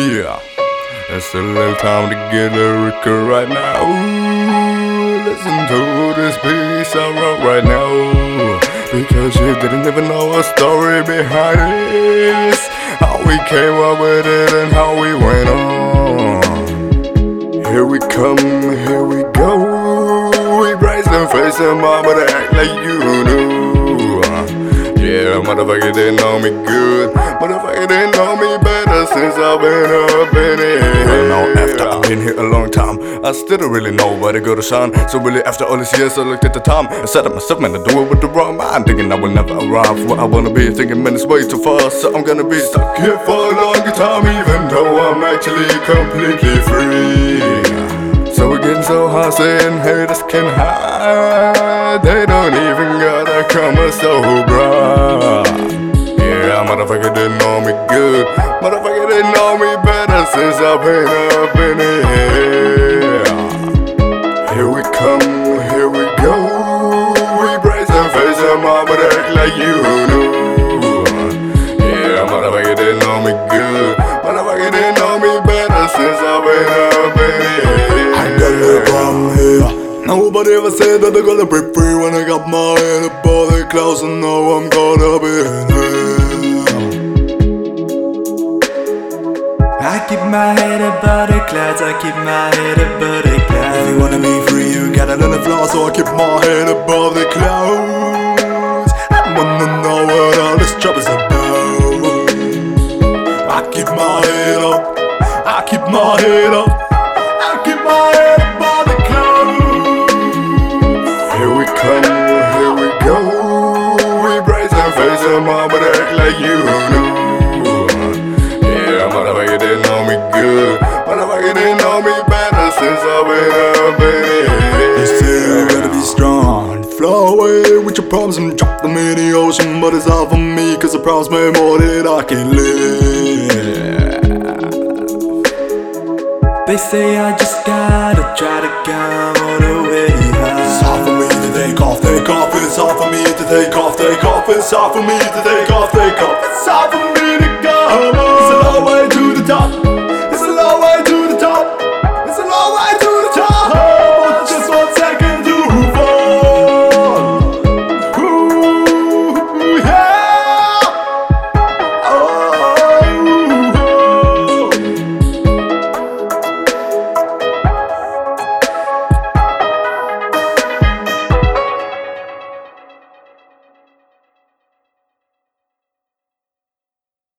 Yeah, it's a little time to get lyrical right now. Ooh, listen to this piece I wrote right now, because you didn't even know a story behind this. How we came up with it and how we went on. Here we come, here we go. We brace and face them all, but act like you knew. Yeah, motherfucker didn't know me good. Motherfucker didn't know me better since I've been up in it. Well, now after I've been here a long time, I still don't really know where to go to shine. So really after all these years I looked at the time and said to myself, man, I do it with the wrong mind, thinking I will never arrive where I wanna be, thinking man it's way too far, so I'm gonna be stuck here for a longer time, even though I'm actually completely free. So we're getting so high saying haters can hide. They don't even gotta come so bright. Yeah, motherfucker didn't know me good. Motherfucker didn't know me better since I've been up in it. Here we come, here we go. We brace and face them all, but act like you knew. Yeah, motherfucker didn't know me good. Motherfucker didn't know me better since I've been up in it. I got it from here. Nobody ever said that they're gonna break free. When I got my head above the clouds, I know I'm gonna be in hell. I keep my head above the clouds, I keep my head above the clouds. If you wanna be free, you gotta learn to fly. So I keep my head above the clouds. I wanna know what all this trouble's about. I keep my head up, I keep my head up, I keep my head above the clouds. Here we come, here we go. We brace and face them all, but act like you knew. Yeah, motherfucker didn't know me good. Motherfucker didn't know me better since I've been up in it. You still gotta be strong. Fly away with your problems and drop them in the ocean. But it's all for me, cause the problems make more than I can live. They say I just gotta try to come all the way high. It's hard for me to take off. It's hard for me to take off. It's hard for me to take off. It's hard for me.